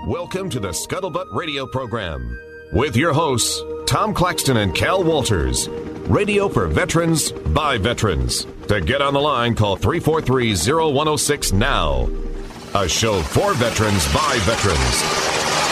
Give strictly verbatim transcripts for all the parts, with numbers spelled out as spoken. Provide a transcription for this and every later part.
Welcome to the Scuttlebutt Radio Program with your hosts, Tom Claxton and Cal Walters. Radio for veterans, by veterans. To get on the line, call three four three, zero one zero six now. A show for veterans, by veterans.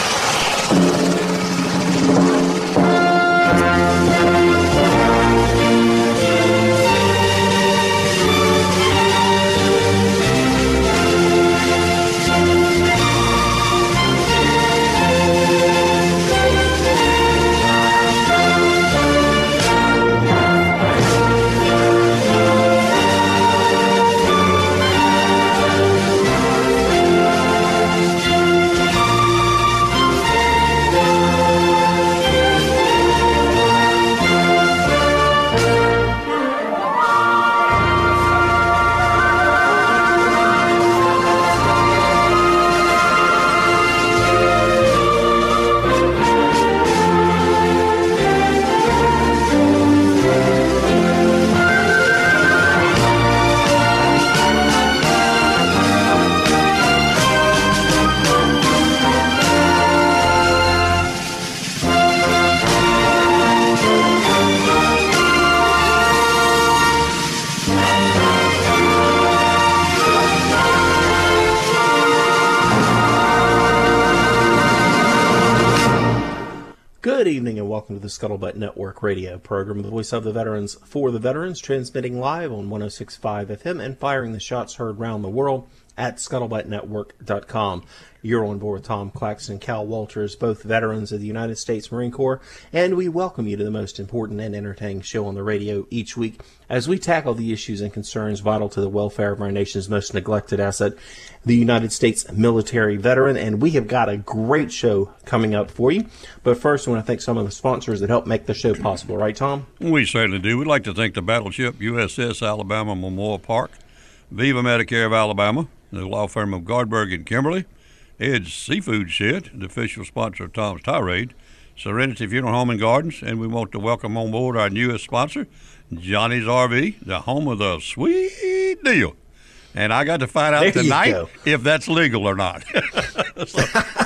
Good evening and welcome to the Scuttlebutt Network radio program, the voice of the veterans for the veterans, transmitting live on one oh six point five F M and firing the shots heard around the world at scuttlebutt network dot com. You're on board with Tom Claxton and Cal Walters, both veterans of the United States Marine Corps, and we welcome you to the most important and entertaining show on the radio each week as we tackle the issues and concerns vital to the welfare of our nation's most neglected asset, the United States military veteran. And we have got a great show coming up for you. But first, I want to thank some of the sponsors that help make the show possible. Right, Tom? We certainly do. We'd like to thank the battleship U S S Alabama Memorial Park, Viva Medicare of Alabama, the law firm of Gardberg and Kimberly, Ed's Seafood Shed, the official sponsor of Tom's Tirade, Serenity Funeral Home and Gardens, and we want to welcome on board our newest sponsor, Johnny's R V, the home of the sweet deal. And I got to find out There tonight if that's legal or not. So,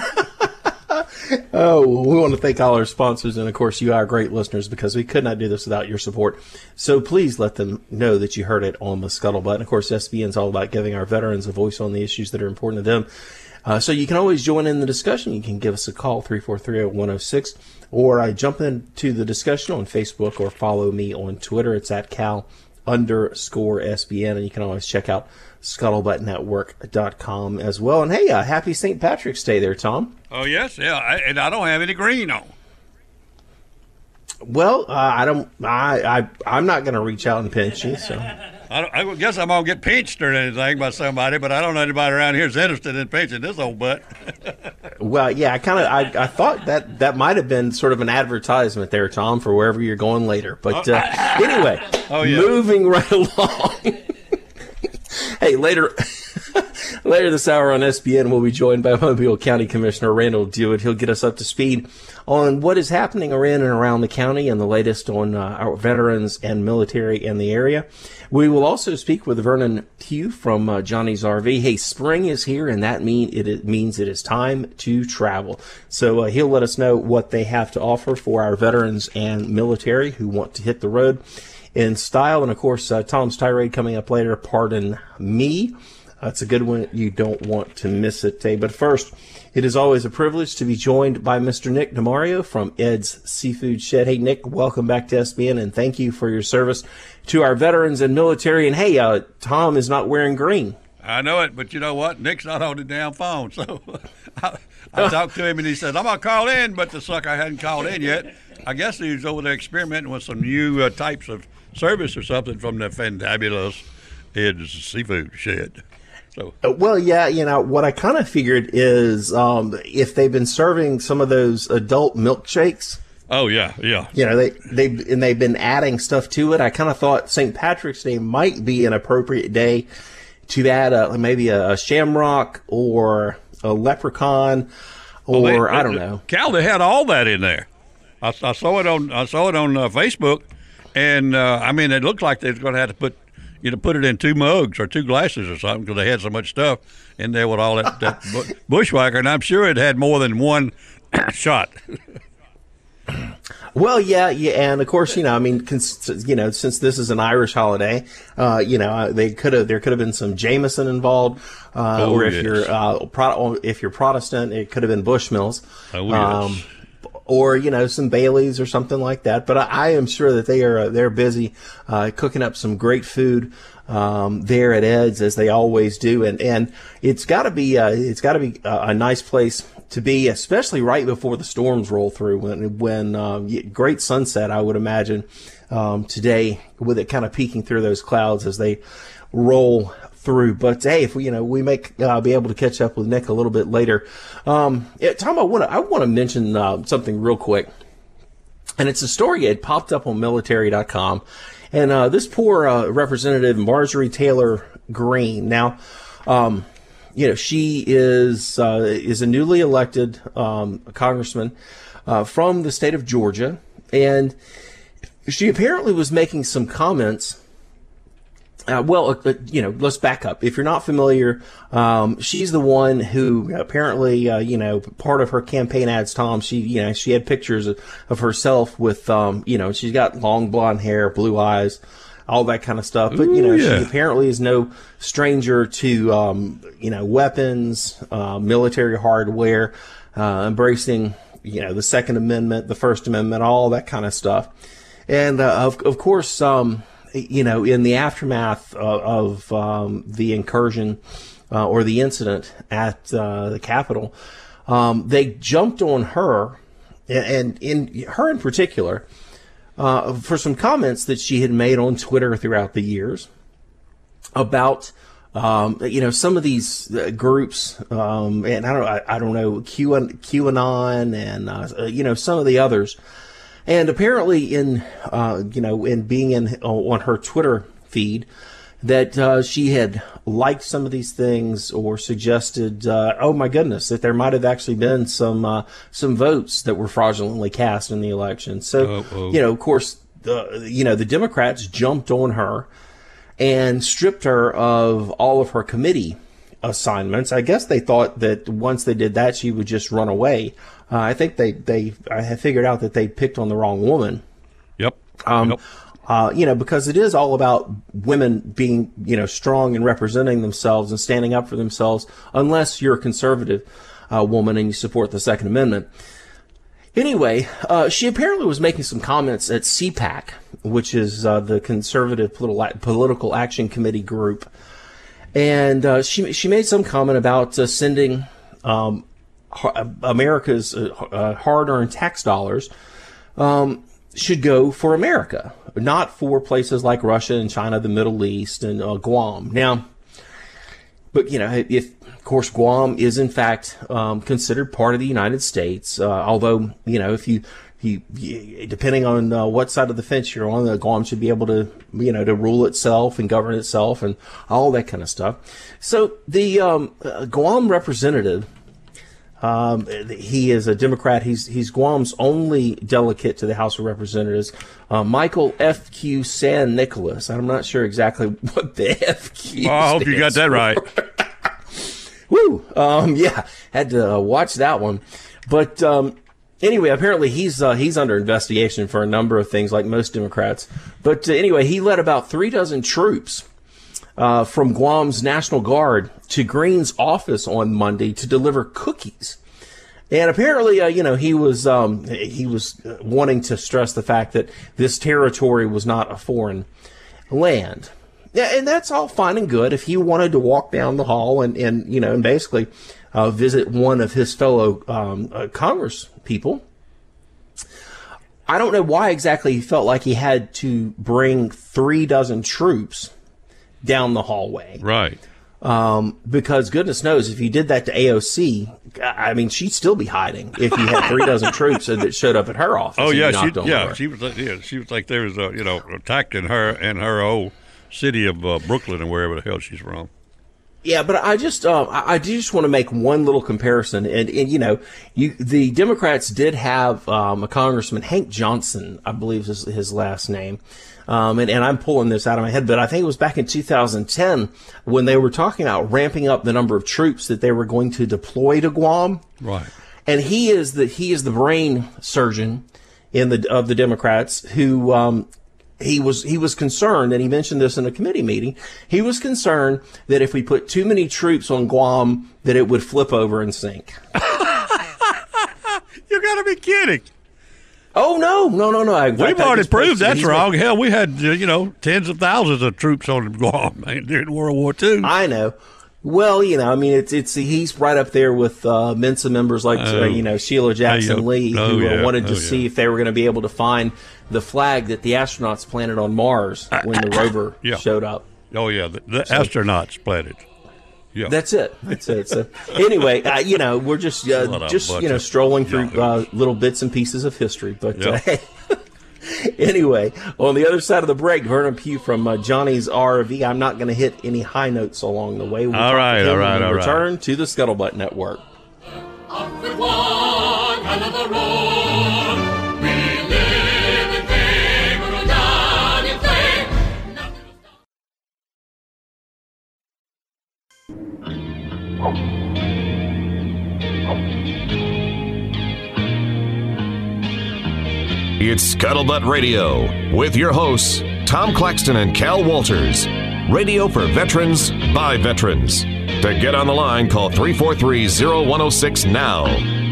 Oh, we want to thank all our sponsors and, of course, you, our great listeners, because we could not do this without your support. So please let them know that you heard it on the Scuttlebutt. And, of course, S B N is all about giving our veterans a voice on the issues that are important to them. Uh, so you can always join in the discussion. You can give us a call, three four three, one oh six, or uh, jump into the discussion on Facebook or follow me on Twitter. It's at Cal underscore S B N, and you can always check out scuttlebutt network dot com as well. And, hey, uh, happy Saint Patrick's Day there, Tom. oh, yes, yeah, I, and I don't have any green on. Well, uh, I don't. I, I I'm not going to reach out and pinch you. So I, don't, I guess I'm going to get pinched or anything by somebody, but I don't know anybody around here is interested in pinching this old butt. Well, yeah, I kind of I, I thought that that might have been sort of an advertisement there, Tom, for wherever you're going later. But uh, anyway, oh, yeah. moving right along. Hey, later later this hour on S B N, we'll be joined by Mobile County Commissioner Randall Dewitt. He'll get us up to speed on what is happening in and around the county and the latest on uh, our veterans and military in the area. We will also speak with Vernon Pugh from uh, Johnny's R V. Hey, spring is here, and that mean it, it means it is time to travel. So uh, he'll let us know what they have to offer for our veterans and military who want to hit the road in style. And, of course, uh, Tom's Tirade coming up later. Pardon me. Uh, it's a good one. You don't want to miss it. Hey, but first, it is always a privilege to be joined by Mister Nick DeMario from Ed's Seafood Shed. Hey, Nick, welcome back to S B N, and thank you for your service to our veterans and military. And, hey, uh, Tom is not wearing green. I know it, but you know what? Nick's not on the damn phone. So I, I talked to him, and he said, I'm going to call in, but the sucker hadn't called in yet. I guess he was over there experimenting with some new uh, types of service or something from the fantabulous Ed's Seafood Shed. So. Uh, well, yeah, you know, what I kind of figured is um, if they've been serving some of those adult milkshakes. Oh, yeah, yeah. You know, they, they, and they've been adding stuff to it. I kind of thought Saint Patrick's Day might be an appropriate day to add a, maybe a, a shamrock or a leprechaun or, well, they, I don't know. Cal, they had all that in there. I, I saw it on I saw it on uh, Facebook, and, uh, I mean, it looked like they were going to have to put, you know, put it in two mugs or two glasses or something because they had so much stuff in there with all that, that bu- bushwhacker, and I'm sure it had more than one shot. Well, yeah, yeah, and of course, you know, I mean, cons- you know, since this is an Irish holiday, uh, you know, they could have there could have been some Jameson involved, uh, oh, or if yes. you're uh, Pro- if you're Protestant, it could have been Bushmills, Oh, um, yes. or you know, some Baileys or something like that. But I, I am sure that they are uh, they're busy uh, cooking up some great food um, there at Ed's, as they always do, and and it's got to be uh, it's got to be a, a nice place to be, especially right before the storms roll through, when when um, great sunset, I would imagine, um, today, with it kind of peeking through those clouds as they roll through. But hey, if we, you know, we may uh, be able to catch up with Nick a little bit later. Um, yeah, Tom, I want to I want to mention uh, something real quick, and it's a story that popped up on military dot com, and uh, this poor uh, Representative Marjorie Taylor Greene. Now, um, You know, she is uh, is a newly elected um, congressman uh, from the state of Georgia, and she apparently was making some comments. Uh, well, uh, you know, let's back up. If you're not familiar, um, she's the one who apparently, uh, you know, part of her campaign ads, Tom, she, you know, she had pictures of, of herself with, um, you know, she's got long blonde hair, blue eyes, all that kind of stuff. But, you know, Ooh, yeah. she apparently is no stranger to, um, you know, weapons, uh, military hardware, uh, embracing, you know, the Second Amendment, the First Amendment, all that kind of stuff. And, uh, of, of course, um, you know, in the aftermath of, of um, the incursion uh, or the incident at uh, the Capitol, um, they jumped on her, and in her in particular, Uh, for some comments that she had made on Twitter throughout the years about, um, you know, some of these uh, groups, um, and I don't, I, I don't know, Q, QAnon and, uh, you know, some of the others. And apparently in, uh, you know, in being in on her Twitter feed, that uh, she had liked some of these things or suggested, uh, oh my goodness, that there might have actually been some uh, some votes that were fraudulently cast in the election. So, Uh-oh. you know, of course, the, you know, the Democrats jumped on her and stripped her of all of her committee assignments. I guess they thought that once they did that, she would just run away. Uh, I think they, they I have figured out that they picked on the wrong woman. Yep. Um, yep. Uh, you know, because it is all about women being, you know, strong and representing themselves and standing up for themselves, unless you're a conservative uh, woman and you support the Second Amendment. Anyway, uh, she apparently was making some comments at C PAC, which is uh, the Conservative Political, Political Action Committee group. And uh, she she made some comment about uh, sending um, America's uh, uh, hard-earned tax dollars um, should go for America, not for places like Russia and China, the Middle East, and uh, Guam. Now, but, you know, if, of course, Guam is, in fact, um, considered part of the United States, uh, although, you know, if you, you, you depending on uh, what side of the fence you're on, uh, Guam should be able to, you know, to rule itself and govern itself and all that kind of stuff. So the um, uh, Guam representative, Um, he is a Democrat. He's he's Guam's only delegate to the House of Representatives, uh, Michael F Q San Nicolas. I'm not sure exactly what the F Q. Well, I hope you got that right. Woo! Um, yeah, had to uh, watch that one. But um, anyway, apparently he's uh, he's under investigation for a number of things, like most Democrats. But uh, anyway, he led about three dozen troops Uh, from Guam's National Guard to Greene's office on Monday to deliver cookies. And apparently, uh, you know, he was um, he was wanting to stress the fact that this territory was not a foreign land. Yeah, and that's all fine and good if he wanted to walk down the hall and, and you know, and basically uh, visit one of his fellow um, uh, Congress people. I don't know why exactly he felt like he had to bring three dozen troops down the hallway. Right. Um, because goodness knows, if you did that to A O C, I mean, she'd still be hiding if you had three dozen troops that showed up at her office. Oh yeah, she her. yeah she was like, yeah she was like there was a you know attacked in her and her old city of uh, Brooklyn and wherever the hell she's from. Yeah, but I just, uh, I, I do just want to make one little comparison, and, and you know, you the Democrats did have um, a Congressman, Hank Johnson, I believe is his last name, um, and, and I'm pulling this out of my head, but I think it was back in two thousand ten when they were talking about ramping up the number of troops that they were going to deploy to Guam. Right. And he is the he is the brain surgeon in the of the Democrats who. Um, He was he was concerned, and he mentioned this in a committee meeting. He was concerned that if we put too many troops on Guam, that it would flip over and sink. You got to be kidding! Oh no, no, no, no! In We've fact, I already just proved posted- that's he's wrong. been- Hell, we had uh, you know tens of thousands of troops on Guam man, during World War Two. I know. Well, you know, I mean, it's it's he's right up there with uh, Mensa members like Oh. uh, you know Sheila Jackson Oh, yeah. Lee, Oh, who uh, yeah. wanted to Oh, see yeah. if they were going to be able to find the flag that the astronauts planted on Mars when the rover Yeah. showed up. Oh yeah, the, the astronauts planted. Yeah, That's it. That's it. So anyway, uh, you know, we're just uh, What a just bunch you know of strolling through uh, yahoos. little bits and pieces of history. But uh, Yeah. hey, anyway, on the other side of the break, Vernon Pugh from uh, Johnny's R V. I'm not going to hit any high notes along the way. We'll All talk to right, him all right, when we all right. return to the Scuttlebutt Network. Up with one hell of a roar. We live in fame, we'll die in flame. Nothing will stop. It's Scuttlebutt Radio with your hosts, Tom Claxton and Cal Walters. Radio for veterans, by veterans. To get on the line, call three four three, zero one zero six now.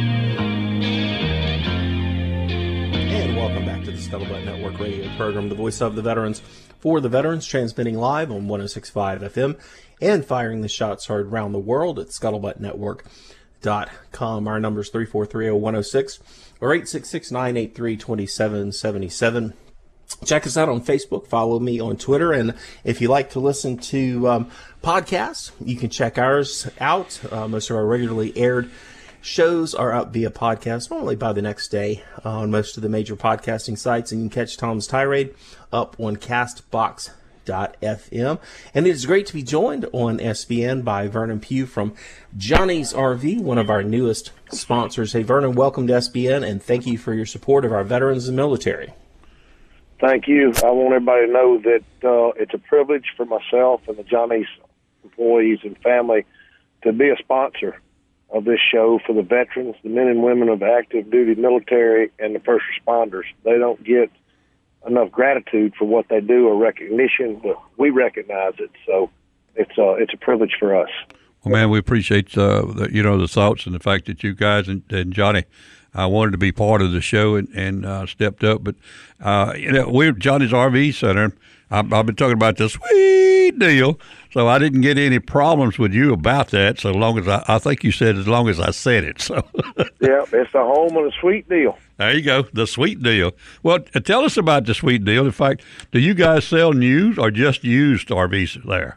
And welcome back to the Scuttlebutt Network radio program, the voice of the veterans, for the veterans, transmitting live on one oh six point five F M and firing the shots heard around the world at scuttlebutt network dot com. Our number is three four three, zero one zero six or eight six six, nine eight three, two seven seven seven. Check us out on Facebook. Follow me on Twitter. And if you like to listen to um, podcasts, you can check ours out. Uh, most of our regularly aired shows are up via podcast, normally by the next day on most of the major podcasting sites. And you can catch Tom's Tirade up on castbox dot f m. And it is great to be joined on S B N by Vernon Pugh from Johnny's R V, one of our newest sponsors. Hey, Vernon, welcome to S B N, and thank you for your support of our veterans and military. Thank you. I want everybody to know that uh, it's a privilege for myself and the Johnny's employees and family to be a sponsor of this show for the veterans, the men and women of the active duty military, and the first responders. They don't get enough gratitude for what they do or recognition, but we recognize it. So it's uh, it's a privilege for us. Well, man, we appreciate uh, the, you know the thoughts and the fact that you guys and, and Johnny uh, wanted to be part of the show and, and uh, stepped up. But uh, you know, we're Johnny's R V Center. I've, I've been talking about this sweet deal, so I didn't get any problems with you about that. So long as I, I think you said as long as I said it. So Yeah, it's the home of the sweet deal. there you go, the sweet deal. Well, t- tell us about the sweet deal. In fact, do you guys sell new or just used R Vs there?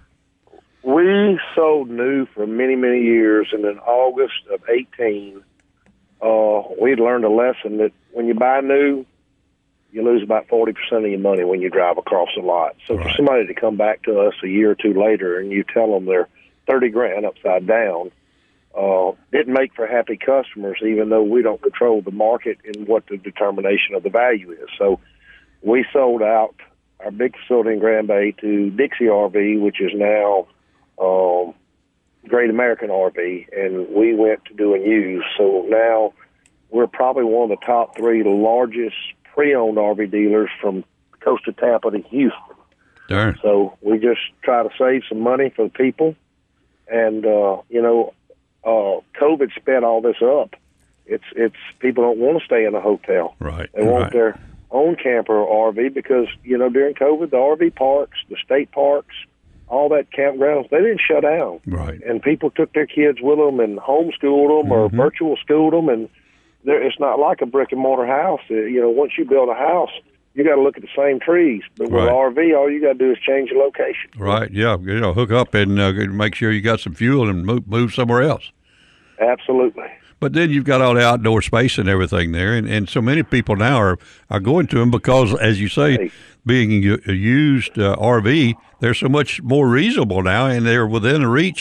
We sold new for many, many years, and in August of eighteen, uh, we learned a lesson that when you buy new, you lose about forty percent of your money when you drive across the lot. So for Right. somebody to come back to us a year or two later and you tell them they're thirty grand upside down, uh, didn't make for happy customers, even though we don't control the market and what the determination of the value is. So we sold out our big facility in Grand Bay to Dixie R V, which is now um, Great American R V, and we went to doing used. So now we're probably one of the top three largest pre-owned R V dealers from coast of Tampa to Houston. Darn. So we just try to save some money for the people. And, uh, you know, uh, COVID sped all this up. It's it's people don't want to stay in a hotel. Right. They want right. their own camper or R V because, you know, during COVID, the R V parks, the state parks, all that campgrounds, they didn't shut down. Right. And people took their kids with them and homeschooled them or virtual schooled them. And there, it's not like a brick and mortar house. Uh, You know, once you build a house, you got to look at the same trees. But with Right. an R V, all you got to do is change the location. Right, yeah, you know, hook up and uh, make sure you got some fuel and move, move somewhere else. Absolutely. But then you've got all the outdoor space and everything there, and, and so many people now are, are going to them because, as you say, Hey. being a, a used uh, R V, they're so much more reasonable now, and they're within the reach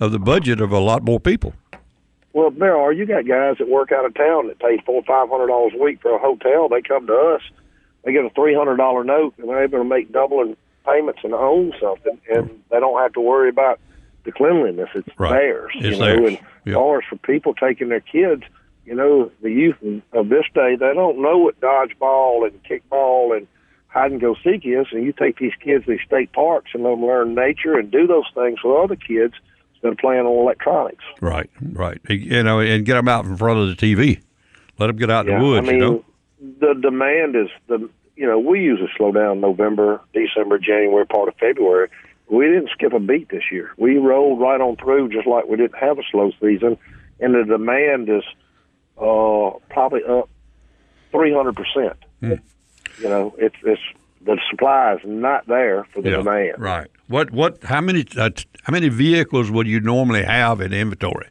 of the budget of a lot more people. Well, there are. You got guys that work out of town that pay four or five hundred dollars a week for a hotel. They come to us, they get a three hundred dollar note, and they're able to make double in payments and own something, and they don't have to worry about the cleanliness. It's Right. theirs. It's you know, theirs. and Yep. as far as for people taking their kids, you know, the youth of this day, they don't know what dodgeball and kickball and hide and go seek is, and you take these kids to these state parks and let them learn nature and do those things with other kids instead of playing on electronics. Right, right. You know, and get them out in front of the T V. Let them get out in Yeah, the woods, I mean, you know. the demand is the you know we usually slow down November, December, January, part of February. We didn't skip a beat this year. We rolled right on through, just like we didn't have a slow season, and the demand is uh, probably up three hundred percent. You know, it's it's the supply is not there for the Yeah, demand. right. What what? How many uh, t- how many vehicles would you normally have in inventory?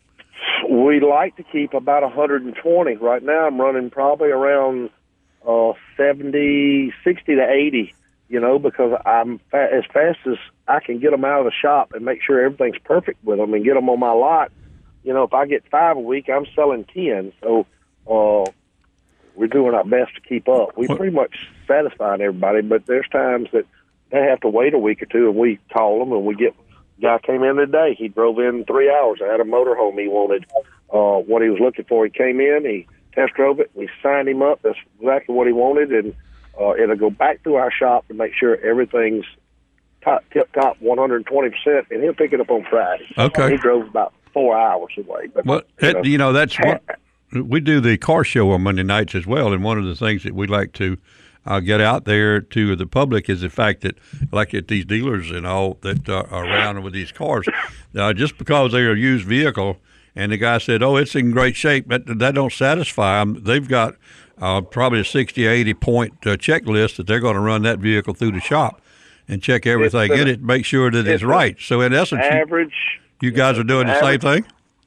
We like to keep about one hundred twenty. Right now, I'm running probably around uh, seventy, sixty to eighty. You know, because I'm fa- as fast as I can get them out of the shop and make sure everything's perfect with them and get them on my lot. You know, if I get five a week, I'm selling ten. So uh, we're doing our best to keep up. We pretty much satisfied everybody, but there's times that they have to wait a week or two, and we call them, and we get. Guy came in today. He drove in three hours. I had a motorhome he wanted. Uh, what he was looking for. He came in. He test drove it. We signed him up. That's exactly what he wanted, and uh, it'll go back through our shop to make sure everything's top, tip top, one hundred twenty percent, and he'll pick it up on Friday. Okay. He drove about four hours away. But Well, you it, know, you know, that's what we do the car show on Monday nights as well, and one of the things that we like to uh, get out there to the public is the fact that, like at these dealers and all that uh, are around with these cars, uh, just because they're a used vehicle, and the guy said, "Oh, it's in great shape," that that don't satisfy them. They've got uh, probably a sixty, eighty point uh, checklist that they're going to run that vehicle through the shop and check everything It's a- in it, make sure that it's, it's a right. So in essence, you, average. you guys are doing the same average- thing.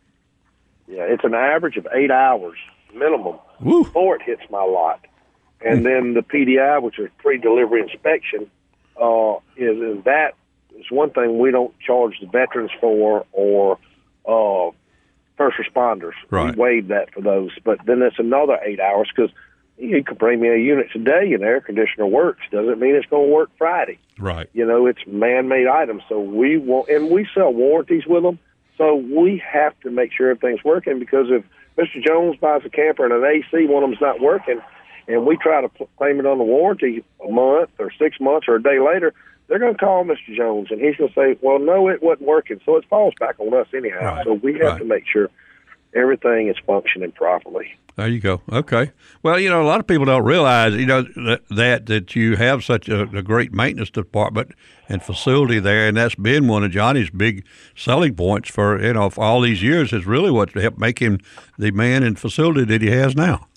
Yeah, it's an average of eight hours minimum Woo. before it hits my lot. And then the P D I, which is pre-delivery inspection, uh, is, is that is one thing we don't charge the veterans for or uh, first responders. Right. We waive that for those. But then it's another eight hours because you can bring me a unit today and the air conditioner works. Doesn't mean it's going to work Friday. Right. You know, it's man-made items. So we want, and we sell warranties with them. So we have to make sure everything's working because if Mister Jones buys a camper and an A C, one of them's not working, and we try to pl- claim it on the warranty a month or six months or a day later, they're going to call Mister Jones, and he's going to say, well, no, it wasn't working. So it falls back on us anyhow. Right. So we have Right. to make sure everything is functioning properly. There you go. Okay. Well, you know, a lot of people don't realize, you know, that that, that you have such a, a great maintenance department and facility there, and that's been one of Johnny's big selling points for, you know, for all these years is really what helped make him the man and facility that he has now.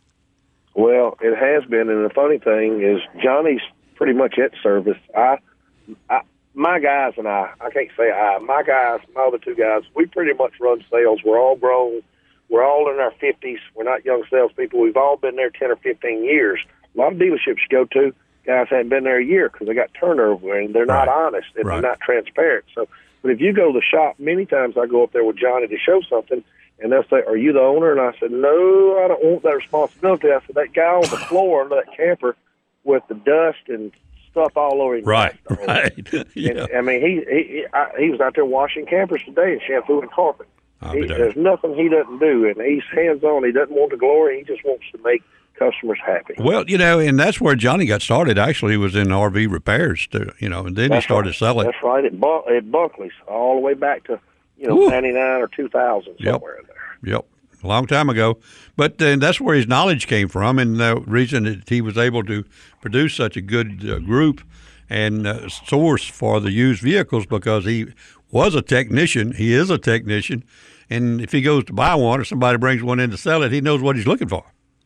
Well, it has been, and the funny thing is Johnny's pretty much at service. I, I, my guys and I, I can't say I, my guys, my other two guys, we pretty much run sales. We're all grown. We're all in our fifties. We're not young salespeople. We've all been there ten or fifteen years. A lot of dealerships you go to, guys haven't been there a year because they got turnover and they're not Right. honest and Right. they're not transparent. So, but if you go to the shop, many times I go up there with Johnny to show something, and they'll say, "Are you the owner?" And I said, "No, I don't want that responsibility." I said, "That guy on the floor under that camper with the dust and stuff all over him." Right. Right. Yeah. And, I mean, he he he, I, he was out there washing campers today and shampooing carpet. I'll He, be darned. there's nothing he doesn't do, and he's hands on. He doesn't want the glory. He just wants to make customers happy. Well, you know, and that's where Johnny got started. Actually, he was in R V repairs, too, you know, and then That's he started right. selling. That's right. At, Bun- at Bunkley's, all the way back to you know Woo. ninety-nine or two thousand Yep. somewhere in there. Yep, a long time ago. But uh, that's where his knowledge came from, and the reason that he was able to produce such a good uh, group and uh, source for the used vehicles because he was a technician. He is a technician, and if he goes to buy one or somebody brings one in to sell it, he knows what he's looking for.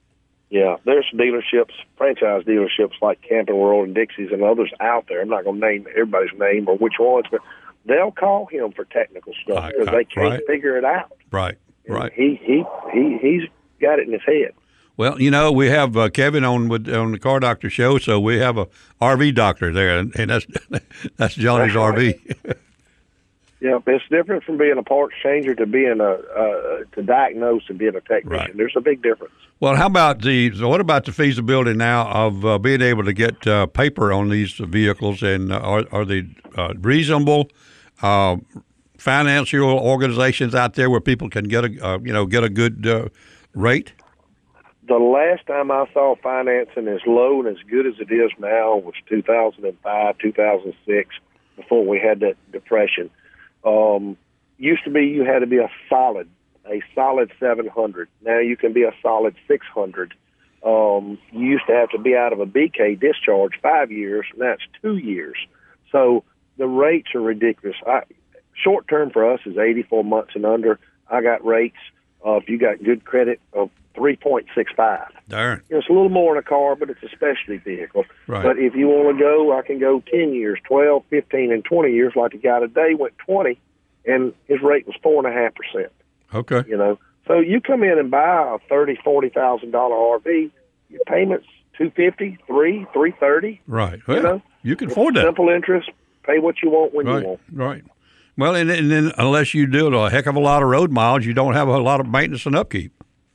Yeah, there's dealerships, franchise dealerships like Camping World and Dixie's and others out there. I'm not going to name everybody's name or which ones, but they'll call him for technical stuff Right, because they can't right. figure it out. Right, And right. He he he he's got it in his head. Well, you know, we have uh, Kevin on with on the Car Doctor show, so we have a R V doctor there, and, and that's that's Johnny's That's R V. Yeah, it's different from being a parts changer to being a uh, to diagnose and being a technician. Right. There's a big difference. Well, how about the so what about the feasibility now of uh, being able to get uh, paper on these vehicles, and uh, are are they uh, reasonable uh, financial organizations out there where people can get a uh, you know get a good uh, rate? The last time I saw financing as low and as good as it is now was two thousand five, two thousand six, before we had that depression. Um, used to be you had to be a solid, a solid seven hundred. Now you can be a solid six hundred. Um, you used to have to be out of a B K discharge five years, and that's two years. So the rates are ridiculous. I, short term for us is eighty-four months and under. I got rates, uh, if you got good credit, of three point six five. Darn. It's a little more in a car, but it's a specialty vehicle. Right. But if you want to go, I can go ten years, twelve, fifteen, and twenty years. Like a guy today went twenty, and his rate was four point five percent. Okay. You know, so you come in and buy a thirty thousand dollars, forty thousand dollars R V, your payment's two hundred fifty dollars, three hundred dollars, three hundred thirty dollars. Right. Well, you know, you can afford that. Simple interest, pay what you want when Right. you want. Right. Well, and, and then unless you do a heck of a lot of road miles, you don't have a lot of maintenance and upkeep.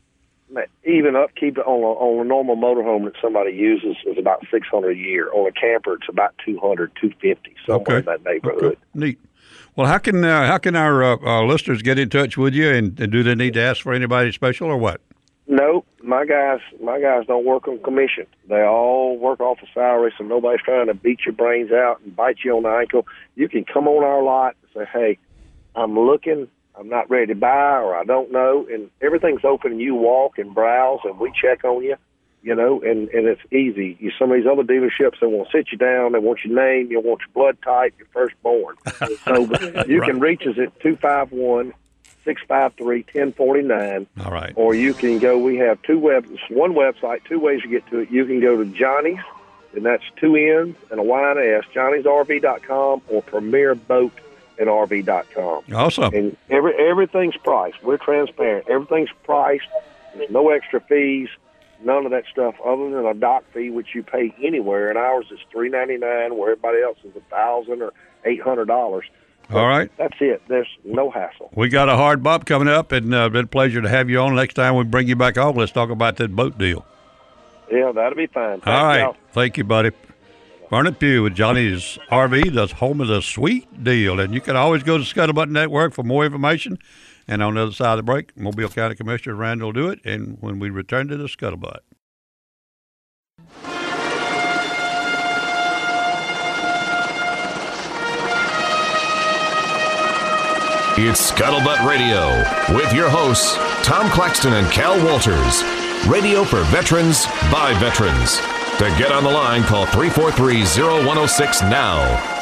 Even upkeep on a, on a normal motorhome that somebody uses is about six hundred dollars a year. On a camper, it's about two hundred, two hundred fifty, somewhere Okay. in that neighborhood. Okay. Neat. Well, how can uh, how can our uh, uh, listeners get in touch with you, and, and do they need to ask for anybody special or what? No, my guys, my guys don't work on commission. They all work off a salary, so nobody's trying to beat your brains out and bite you on the ankle. You can come on our lot and say, "Hey, I'm looking. I'm not ready to buy, or I don't know," and everything's open, and you walk and browse, and we check on you, you know, and, and it's easy. You, some of these other dealerships, they want to sit you down, they want your name, they want your blood type, your firstborn. So but you Right. can reach us at two five one, six five three, one zero four nine, All right. or you can go, we have two web, one website, two ways to get to it. You can go to Johnny's, and that's two N's and a Y and a S, johnny's R V dot com, or Premier Boat and R V dot com. Awesome. And every everything's priced. We're transparent. Everything's priced. There's no extra fees, none of that stuff other than a dock fee, which you pay anywhere. And ours is three ninety nine, where everybody else is a thousand or eight hundred dollars. All right. That's it. There's no hassle. We got a hard bump coming up, and uh, been a pleasure to have you on. Next time we bring you back on, let's talk about that boat deal. Yeah, that'll be fine. Thank All right. y'all. Thank you, buddy. Vernon Pugh with Johnny's R V, the home of the sweet deal. And you can always go to Scuttlebutt Network for more information. And on the other side of the break, Mobile County Commissioner Randall do it. And when we return to the Scuttlebutt. It's Scuttlebutt Radio with your hosts, Tom Claxton and Cal Walters. Radio for veterans, by veterans. To get on the line, call three four three, zero one zero six now.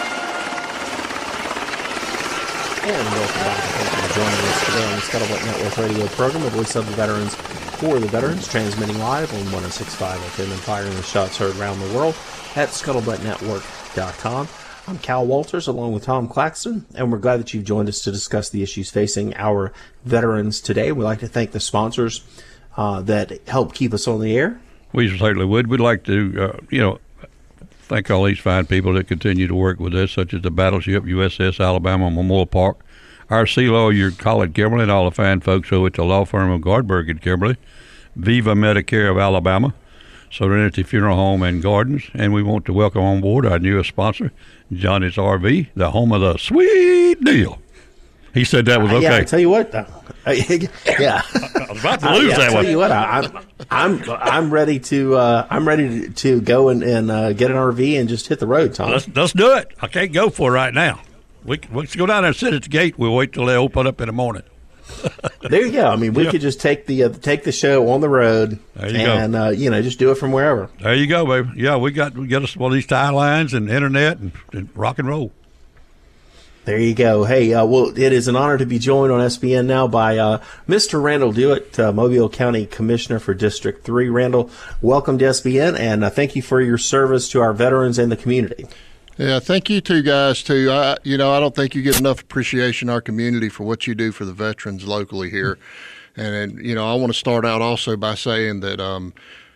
And welcome back. Thank you for joining us today on the Scuttlebutt Network radio program, the voice of the veterans for the veterans, transmitting live on one oh six point five F M and firing the shots heard around the world at scuttlebutt network dot com. I'm Cal Walters, along with Tom Claxton, and we're glad that you've joined us to discuss the issues facing our veterans today. We'd like to thank the sponsors uh, that help keep us on the air. We certainly would. We'd like to, uh, you know, thank all these fine people that continue to work with us, such as the Battleship U S S Alabama Memorial Park, our sea lawyer, Colin Kimberly, and all the fine folks over at the law firm of Gardberg and Kimberly, Viva Medicare of Alabama, Serenity Funeral Home and Gardens, and we want to welcome on board our newest sponsor, Johnny's R V, the home of the sweet deal. He said that was okay. Yeah, I tell you what. Uh, yeah, I was about to lose uh, yeah, that I tell one. you what, I, I'm I'm I'm ready to uh, I'm ready to, to go and, and uh, get an R V and just hit the road, Tom. Let's let's do it. I can't go for it right now. We let's go down there and sit at the gate. We'll wait till they open up in the morning. There you go. I mean, we Yeah. could just take the uh, take the show on the road There you go. and uh, you know, just do it from wherever. There you go, baby. Yeah, we got we got us one of these tie lines and internet and, and rock and roll. There you go. Hey, uh, well, it is an honor to be joined on S B N now by uh, Mister Randall Dewitt, uh, Mobile County Commissioner for District three. Randall, welcome to S B N, and uh, thank you for your service to our veterans and the community. Yeah, thank you two guys too. I, you know, I don't think you get enough appreciation in our community for what you do for the veterans locally here. And, and you know, I want to start out also by saying that, um,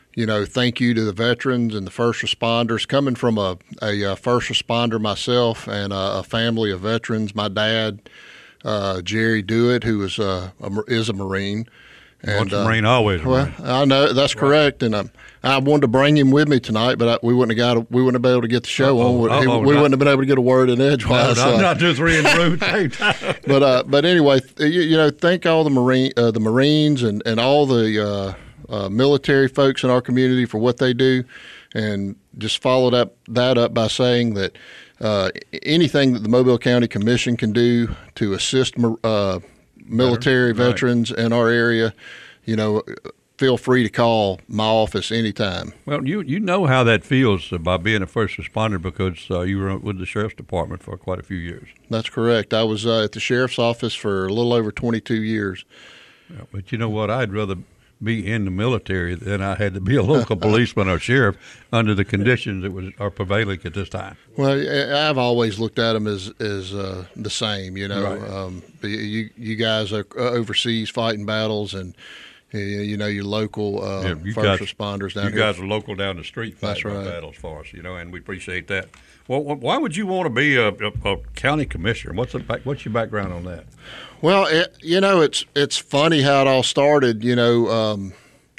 you know, thank you to the veterans and the first responders. Coming from a, a, a first responder myself and a, a family of veterans, my dad, uh, Jerry Dewitt, who was uh, a, is a Marine. And, Once a Marine, uh, always a well, Marine. I know that's right. Correct, and um, I wanted to bring him with me tonight, but I, we wouldn't have got we wouldn't have been able to get the show Uh-oh, on. He, uh-oh, we not, wouldn't have been able to get a word in edgewise. No, not, uh, not two, three in the room at the same time. but uh, but anyway, you, you know, thank all the Marine uh, the Marines and and all the uh, uh, military folks in our community for what they do, and just followed up that up by saying that uh, anything that the Mobile County Commission can do to assist uh, military Better. veterans right. in our area. You know, feel free to call my office anytime. Well, you you know how that feels by being a first responder because uh, you were with the Sheriff's Department for quite a few years. That's correct. I was uh, at the Sheriff's office for a little over twenty-two years. Yeah, but you know what? I'd rather be in the military than I had to be a local policeman or sheriff under the conditions that was are prevailing at this time. Well, I've always looked at them as as uh, the same. You know, Right. um, you you guys are overseas fighting battles and. You know, your local uh, Yeah, you first guys, responders down you here. You guys are local down the street fighting That's right. battles for us, you know, and we appreciate that. Well, why would you want to be a, a, a county commissioner? What's the back, what's your background on that? Well, it, you know, it's it's funny how it all started. You know, um,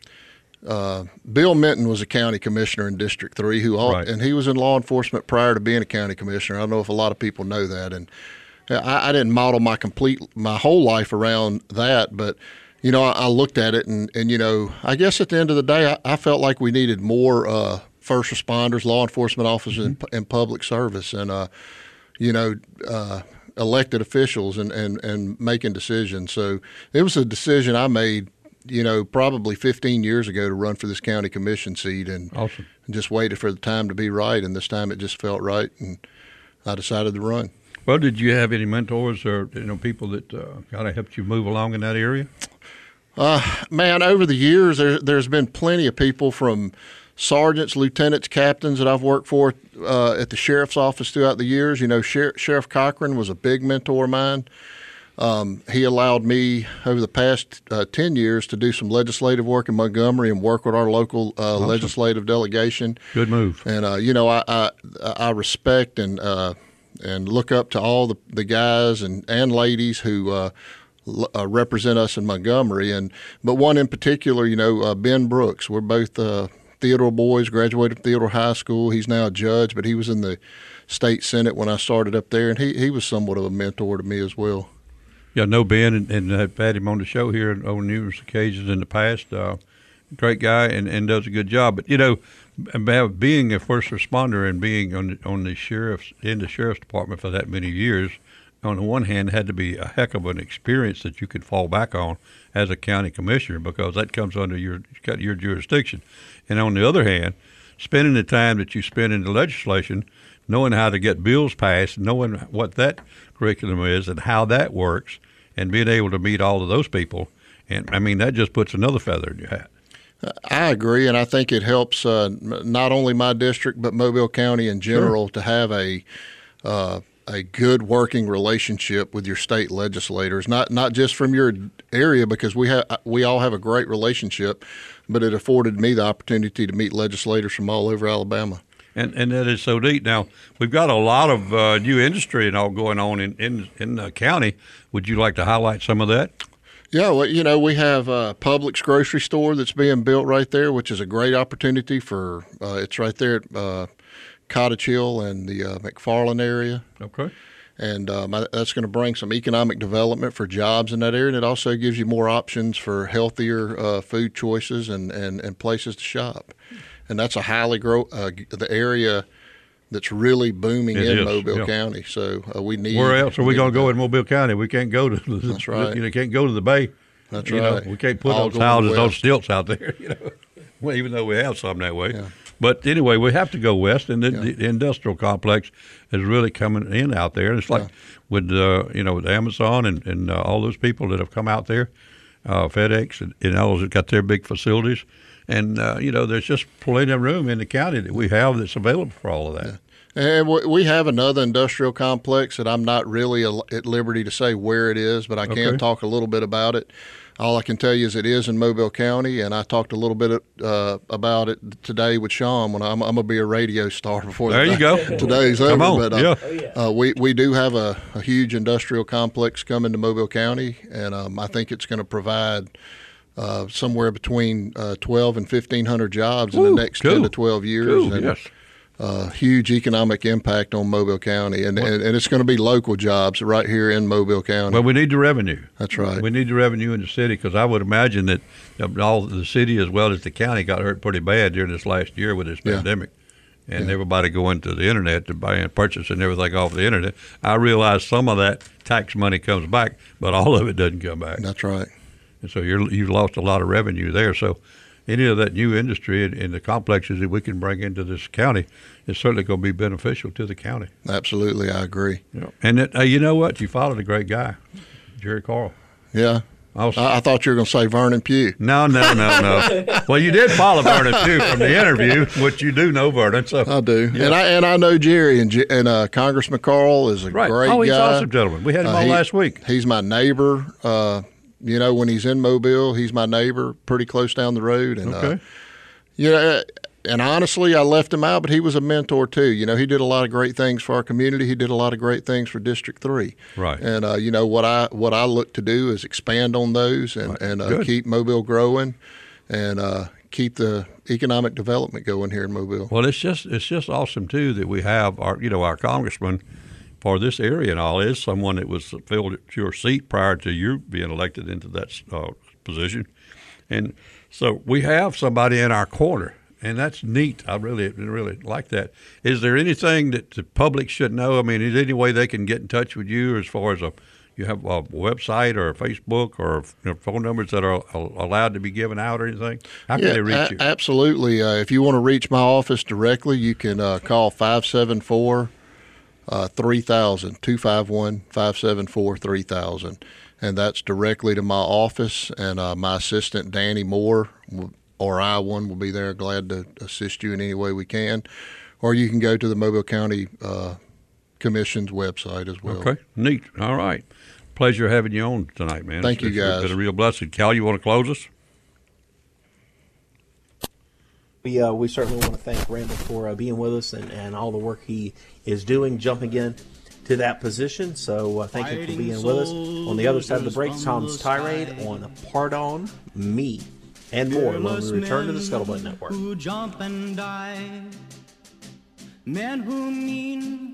uh, Bill Minton was a county commissioner in District Three, who all, Right. and he was in law enforcement prior to being a county commissioner. I don't know if a lot of people know that, and I, I didn't model my complete my whole life around that, but. You know, I, I looked at it, and, and, you know, I guess at the end of the day, I, I felt like we needed more uh, first responders, law enforcement officers, and, and public service, and, uh, you know, uh, elected officials and, and, and making decisions. So it was a decision I made, you know, probably fifteen years ago to run for this county commission seat, and Awesome. just waited for the time to be right, and this time it just felt right, and I decided to run. Well, did you have any mentors or, you know, people that uh, kind of helped you move along in that area? Uh, man, over the years, there, there's been plenty of people from sergeants, lieutenants, captains that I've worked for uh, at the sheriff's office throughout the years. You know, Sher- Sheriff Cochran was a big mentor of mine. Um, he allowed me over the past uh, ten years to do some legislative work in Montgomery and work with our local uh, Awesome. legislative delegation. Good move. And, uh, you know, I, I, I respect and uh, and look up to all the, the guys and, and ladies who uh, Uh, represent us in Montgomery, and but one in particular, you know, uh, Ben Brooks. We're both uh, Theodore boys, graduated from Theodore High School. He's now a judge, but he was in the state senate when I started up there, and he, he was somewhat of a mentor to me as well. Yeah, I know Ben, and, and I've had him on the show here on numerous occasions in the past. Uh, great guy, and, and does a good job. But you know, about being a first responder and being on the, on the sheriff's in the sheriff's department for that many years. On the one hand, had to be a heck of an experience that you could fall back on as a county commissioner because that comes under your your jurisdiction. And on the other hand, spending the time that you spend in the legislation, knowing how to get bills passed, knowing what that curriculum is and how that works, and being able to meet all of those people, and I mean that just puts another feather in your hat. I agree, and I think it helps uh, not only my district but Mobile County in general sure. to have a uh, a good working relationship with your state legislators, not not just from your area, because we have we all have a great relationship, but it afforded me the opportunity to meet legislators from all over Alabama. And and that is so neat. Now, we've got a lot of uh, new industry and all going on in, in, in the county. Would you like to highlight some of that? Yeah, well, you know, we have uh, Publix grocery store that's being built right there, which is a great opportunity for uh, – it's right there at uh, Cottage Hill and the uh, McFarland area. Okay. And um, that's going to bring some economic development for jobs in that area, and it also gives you more options for healthier uh, food choices and, and, and places to shop. And that's a highly grow uh, the area that's really booming it in is, Mobile yeah. County. So uh, we need. Where else are we going to go that. in Mobile County? We can't go to. The, That's right. You know, can't go to the Bay. That's you right. Know, we can't put All those going houses on west. stilts out there. You know, well, even though we have some that way. Yeah. But anyway, we have to go west, and the, Yeah. the industrial complex is really coming in out there. And it's like Yeah. with uh, you know with Amazon and and uh, all those people that have come out there, uh, FedEx and, and all those that got their big facilities, and uh, you know there's just plenty of room in the county that we have that's available for all of that. Yeah. And we have another industrial complex that I'm not really at liberty to say where it is, but I can Okay. talk a little bit about it. all I can tell you is it is in Mobile County, and I talked a little bit uh, about it today with Sean. When I'm, I'm going to be a radio star before there the you go. Today's Come over. on. But uh, yeah. Oh, yeah. uh, we we do have a, a huge industrial complex coming to Mobile County, and um, I think it's going to provide uh, somewhere between uh, twelve and fifteen hundred jobs Ooh, in the next cool. ten to twelve years. Cool, and, yes. Uh, huge economic impact on Mobile County, and, and, and it's going to be local jobs right here in Mobile County. Well, we need the revenue. That's right. We need the revenue in the city, because I would imagine that all the city as well as the county got hurt pretty bad during this last year with this Yeah. pandemic. And Yeah. everybody going to the internet to buy and purchase and everything off the internet. I realize some of that tax money comes back, but all of it doesn't come back. That's right. And so you're, you've lost a lot of revenue there. So any of that new industry and, and the complexes that we can bring into this county is certainly going to be beneficial to the county. Absolutely, I agree. Yeah. And it, uh, you know what? You followed a great guy, Jerry Carl. Yeah. Also, I, I thought you were going to say Vernon Pugh. no, no, no, no. Well, you did follow Vernon too from the interview, which you do know Vernon. So I do, Yeah. and I and I know Jerry, and J- and uh, Congressman Carl is a right. great Oh, he's guy. awesome, gentleman. We had him Uh, on he- last week. He's my neighbor. Uh, you know, when he's in Mobile, he's my neighbor, pretty close down the road. And Okay. uh, you know, and honestly, I left him out, but he was a mentor too. You know, he did a lot of great things for our community. He did a lot of great things for District Three. Right. And uh, you know what I what I look to do is expand on those and Right. and uh, Good. keep Mobile growing, and uh, keep the economic development going here in Mobile. Well, it's just it's just awesome too that we have our you know our congressman for this area and all is someone that was filled your seat prior to you being elected into that uh, position, and so we have somebody in our corner. And that's neat. I really, really like that. Is there anything that the public should know? I mean, is there any way they can get in touch with you as far as a, you have a website or a Facebook or you know, phone numbers that are allowed to be given out or anything? How can Yeah, they reach a- you? absolutely. Uh, if you want to reach my office directly, you can uh, call five seven four, three thousand, two five one, five seven four, three thousand. And that's directly to my office. And uh, my assistant, Danny Moore, will, or I, one, will be there, glad to assist you in any way we can. Or you can go to the Mobile County uh, Commission's website as well. Okay, neat. All right. Pleasure having you on tonight, man. Thank It's- you, it's guys. been a real blessing. Cal, you want to close us? We uh, we certainly want to thank Randall for uh, being with us and, and all the work he is doing, jumping in to that position. So uh, thank you for being with us. On the other side of the break, Tom's tirade on Pardon Me and more when we return to the Scuttlebutt Network. Who jump and die, men who mean.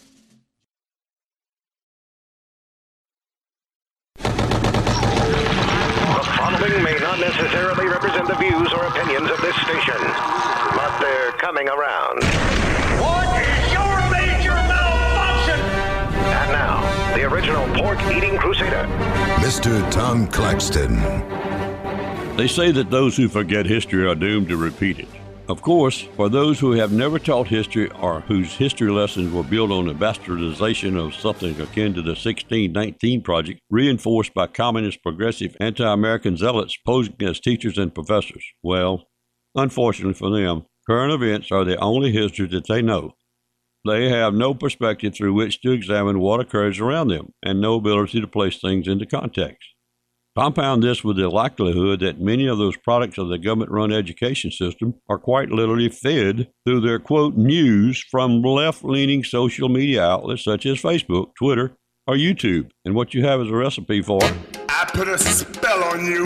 The following may not necessarily represent the views or opinions of this station, but they're coming around. What is your major malfunction? And now, the original pork-eating crusader. Mister Tom Claxton. They say that those who forget history are doomed to repeat it. Of course, for those who have never taught history or whose history lessons were built on the bastardization of something akin to the sixteen nineteen Project, reinforced by communist, progressive, anti-American zealots posing as teachers and professors, well, unfortunately for them, current events are the only history that they know. They have no perspective through which to examine what occurs around them, and no ability to place things into context. Compound this with the likelihood that many of those products of the government-run education system are quite literally fed through their, quote, news from left-leaning social media outlets such as Facebook, Twitter, or YouTube. And what you have is a recipe for I put a spell on you.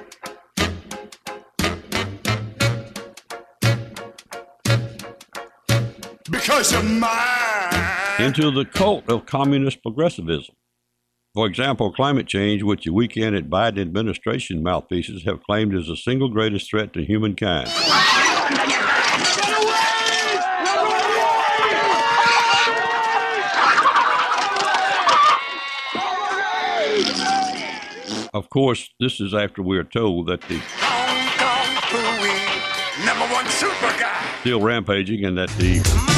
Because you're mine. into the cult of communist progressivism. For example, climate change, which the weekend at Biden administration mouthpieces have claimed is the single greatest threat to humankind. Of course, this is after we are told that the Number one super guy. still rampaging and that the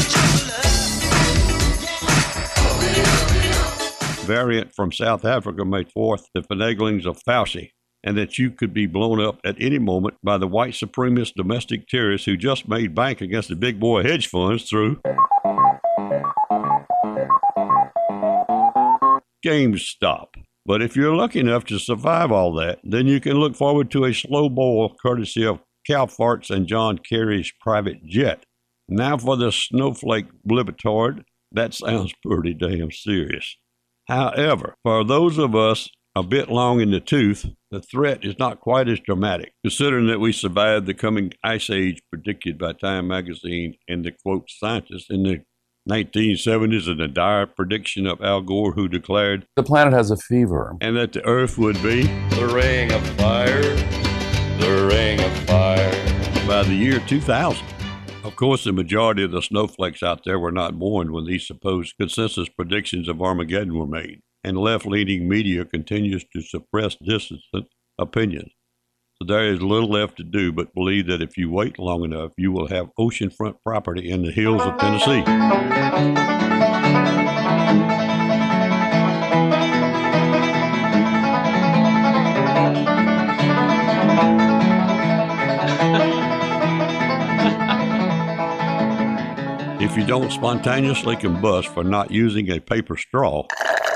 variant from South Africa made forth the finaglings of Fauci, and that you could be blown up at any moment by the white supremacist domestic terrorists who just made bank against the big boy hedge funds through GameStop. But if you're lucky enough to survive all that, then you can look forward to a slow boil courtesy of Cal Farts and John Kerry's private jet. Now for the snowflake blibitard. That sounds pretty damn serious. However, for those of us a bit long in the tooth, the threat is not quite as dramatic, considering that we survived the coming ice age predicted by Time magazine and the, quote, scientists in the nineteen seventies and the dire prediction of Al Gore, who declared, "The planet has a fever." And that the Earth would be the ring of fire, the ring of fire. By the year two thousand. Of course, the majority of the snowflakes out there were not born when these supposed consensus predictions of Armageddon were made, and left-leaning media continues to suppress dissident opinions. So there is little left to do but believe that if you wait long enough, you will have oceanfront property in the hills of Tennessee. If you don't spontaneously combust for not using a paper straw,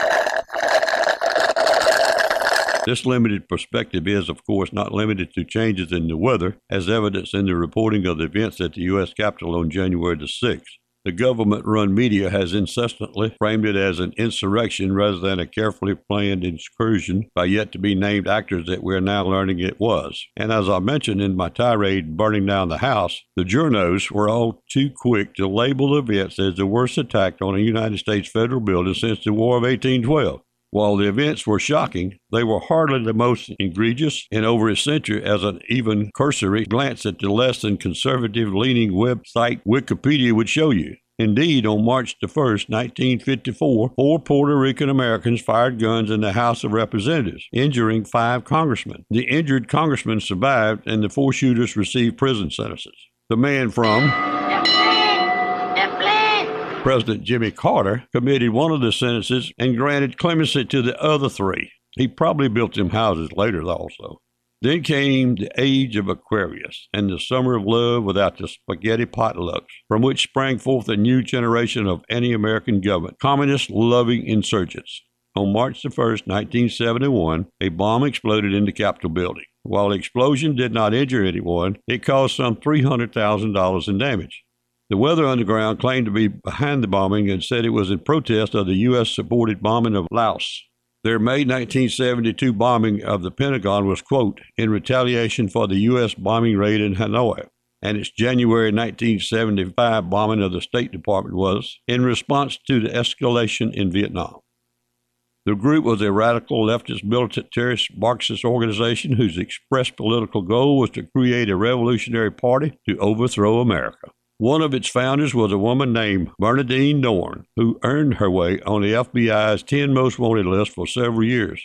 this limited perspective is, of course, not limited to changes in the weather, as evidenced in the reporting of the events at the U S Capitol on January the sixth. The government-run media has incessantly framed it as an insurrection rather than a carefully planned incursion by yet-to-be-named actors that we're now learning it was. And as I mentioned in my tirade burning down the house, the journos were all too quick to label the events as the worst attack on a United States federal building since the War of eighteen twelve. While the events were shocking, they were hardly the most egregious in over a century, as an even cursory glance at the less than conservative-leaning website Wikipedia would show you. Indeed, on March the first, nineteen fifty-four, four Puerto Rican Americans fired guns in the House of Representatives, injuring five congressmen. The injured congressmen survived, and the four shooters received prison sentences. The man from President Jimmy Carter committed one of the sentences and granted clemency to the other three. He probably built them houses later also. Then came the age of Aquarius and the summer of love without the spaghetti potlucks, from which sprang forth a new generation of anti-American government, communist-loving insurgents. On March the first, nineteen seventy-one, a bomb exploded in the Capitol building. While the explosion did not injure anyone, it caused some three hundred thousand dollars in damage. The Weather Underground claimed to be behind the bombing and said it was in protest of the U S-supported bombing of Laos. Their May nineteen seventy-two bombing of the Pentagon was, quote, in retaliation for the U S bombing raid in Hanoi, and its January nineteen seventy-five bombing of the State Department was in response to the escalation in Vietnam. The group was a radical leftist militant terrorist Marxist organization whose express political goal was to create a revolutionary party to overthrow America. One of its founders was a woman named Bernadine Dorn, who earned her way on the F B I's ten Most Wanted list for several years.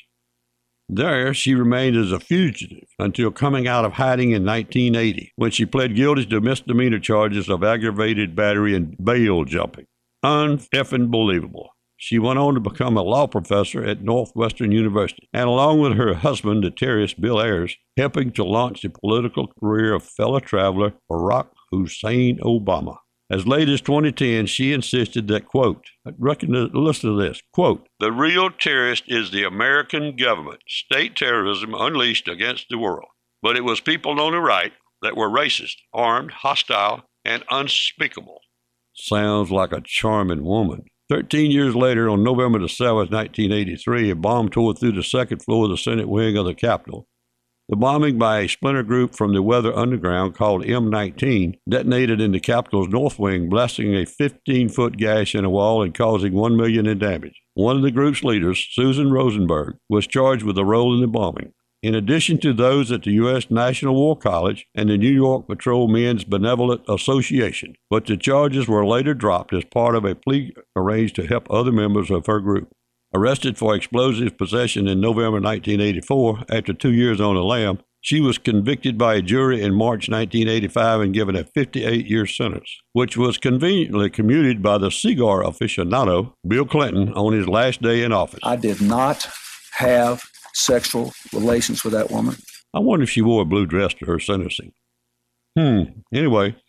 There, she remained as a fugitive until coming out of hiding in nineteen eighty, when she pled guilty to misdemeanor charges of aggravated battery and bail jumping. Un-effing believable. She went on to become a law professor at Northwestern University, and along with her husband, the terrorist Bill Ayers, helping to launch the political career of fellow traveler Barack Hussein Obama. As late as twenty ten, she insisted that, quote, listen to this, quote, the real terrorist is the American government, state terrorism unleashed against the world. But it was people on the right that were racist, armed, hostile, and unspeakable. Sounds like a charming woman. Thirteen years later, on November the seventh, nineteen eighty-three, a bomb tore through the second floor of the Senate wing of the Capitol. The bombing by a splinter group from the Weather Underground called M nineteen detonated in the Capitol's north wing, blasting a fifteen-foot gash in a wall and causing one million dollars in damage. One of the group's leaders, Susan Rosenberg, was charged with a role in the bombing. In addition to those at the U S National War College and the New York Patrol Men's Benevolent Association, but the charges were later dropped as part of a plea arranged to help other members of her group. Arrested for explosive possession in November nineteen eighty-four, after two years on the lam, she was convicted by a jury in March nineteen eighty-five and given a fifty-eight year sentence, which was conveniently commuted by the cigar aficionado, Bill Clinton, on his last day in office. I did not have sexual relations with that woman. I wonder if she wore a blue dress to her sentencing. Hmm. Anyway,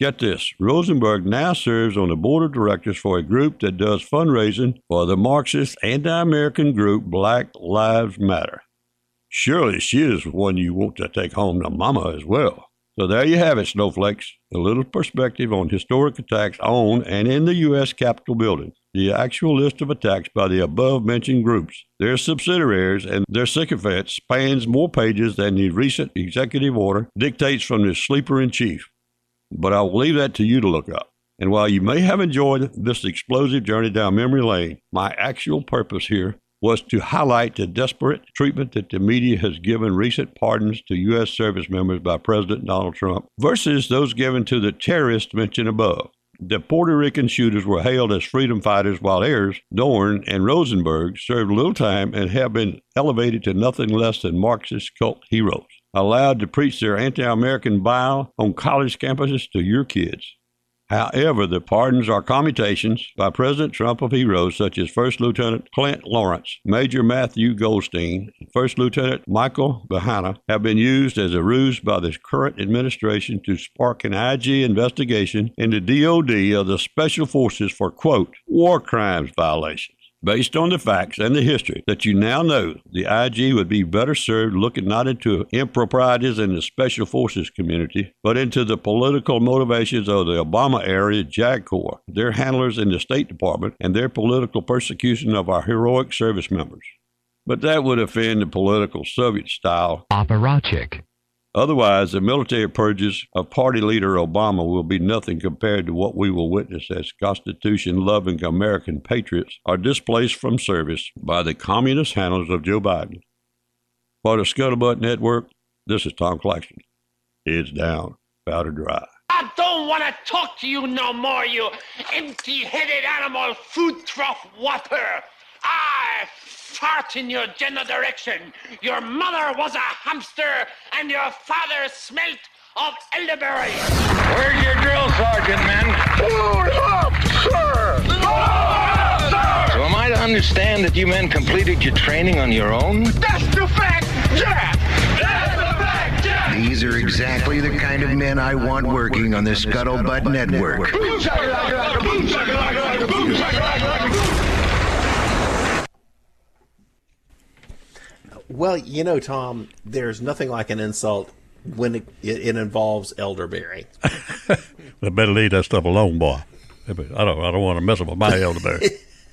Get this, Rosenberg now serves on the board of directors for a group that does fundraising for the Marxist anti-American group Black Lives Matter. Surely she is one you want to take home to mama as well. So there you have it, snowflakes, a little perspective on historic attacks on and in the U S Capitol building. The actual list of attacks by the above-mentioned groups, their subsidiaries, and their sycophants spans more pages than the recent executive order dictates from the sleeper-in-chief. But I will leave that to you to look up. And while you may have enjoyed this explosive journey down memory lane, my actual purpose here was to highlight the desperate treatment that the media has given recent pardons to U S service members by President Donald Trump versus those given to the terrorists mentioned above. The Puerto Rican shooters were hailed as freedom fighters, while Ayers, Dorn, and Rosenberg served little time and have been elevated to nothing less than Marxist cult heroes, allowed to preach their anti-American bile on college campuses to your kids. However, the pardons are commutations by President Trump of heroes such as First Lieutenant Clint Lawrence, Major Matthew Goldstein, and First Lieutenant Michael Bahana have been used as a ruse by the current administration to spark an I G investigation into D O D of the Special Forces for, quote, war crimes violations. Based on the facts and the history that you now know, the I G would be better served looking not into improprieties in the Special Forces community, but into the political motivations of the Obama-era JAG Corps, their handlers in the State Department, and their political persecution of our heroic service members. But that would offend the political Soviet-style apparatchik. Otherwise, the military purges of party leader Obama will be nothing compared to what we will witness as Constitution-loving American patriots are displaced from service by the communist handlers of Joe Biden. For the Scuttlebutt Network, this is Tom Claxton. It's down, powder dry. I don't want to talk to you no more, you empty-headed animal food trough whopper. I fart in your general direction. Your mother was a hamster, and your father smelt of elderberry. Where's your drill sergeant, men? Load up, sir! Load up, sir! So am I to understand that you men completed your training on your own? That's the fact, yeah! That's the fact, yeah! These are exactly the kind of men I want working on the Scuttlebutt Network. Boom, shakalaka, boom, shakalaka, boom, shakalaka. Well, you know, Tom, there's nothing like an insult when it, it, it involves elderberry. They better leave that stuff alone, boy. I don't, I don't want to mess up with my elderberry.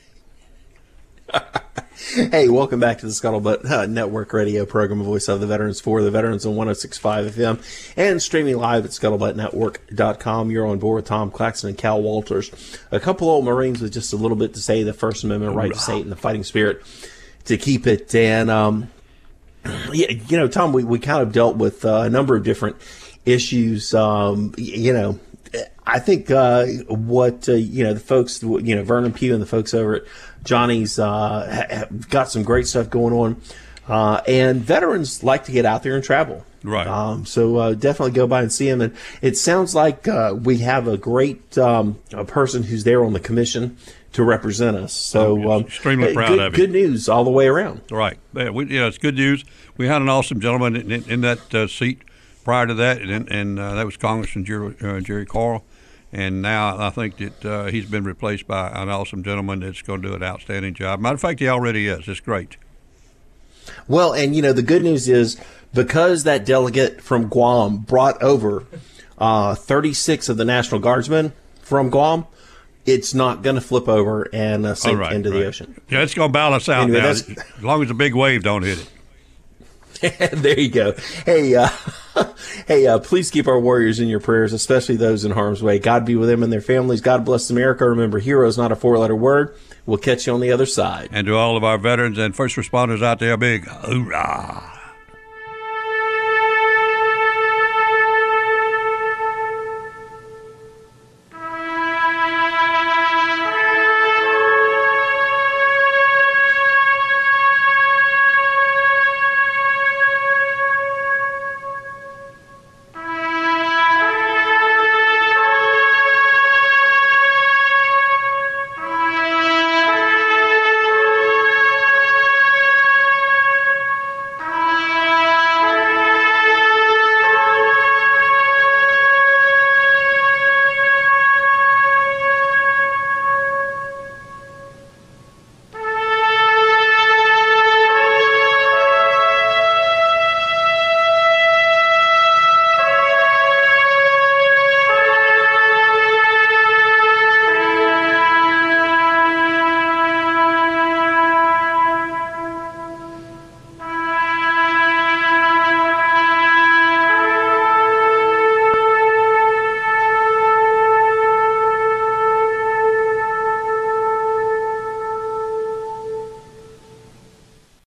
Hey, welcome back to the Scuttlebutt uh, Network radio program, Voice of the Veterans for the Veterans on one oh six point five F M and streaming live at scuttlebutt network dot com. You're on board with Tom Claxton and Cal Walters. A couple old Marines with just a little bit to say, the First Amendment right to say it and the fighting spirit to keep it. And, um, yeah, you know, Tom, we, we kind of dealt with uh, a number of different issues. Um, you know, I think uh, what, uh, you know, the folks, you know, Vernon Pugh and the folks over at Johnny's uh, have got some great stuff going on. Uh, and veterans like to get out there and travel. Right. Um, so uh, definitely go by and see them. And it sounds like uh, we have a great um, a person who's there on the commission to represent us. So oh, um, extremely proud good, of you. Good news all the way around. Right. Yeah, we, yeah, it's good news. We had an awesome gentleman in, in, in that uh, seat prior to that, and, and uh, that was Congressman Jerry, uh, Jerry Carl. And now I think that uh, he's been replaced by an awesome gentleman that's going to do an outstanding job. Matter of fact, he already is. It's great. Well, and, you know, the good news is because that delegate from Guam brought over uh, thirty-six of the National Guardsmen from Guam, it's not going to flip over and uh, sink oh, right, into right. the ocean. Yeah, it's going to balance out anyway, now, as long as the big wave don't hit it. There you go. Hey, uh, hey, uh, please keep our warriors in your prayers, especially those in harm's way. God be with them and their families. God bless America. Remember, hero is not a four-letter word. We'll catch you on the other side. And to all of our veterans and first responders out there, big hoorah.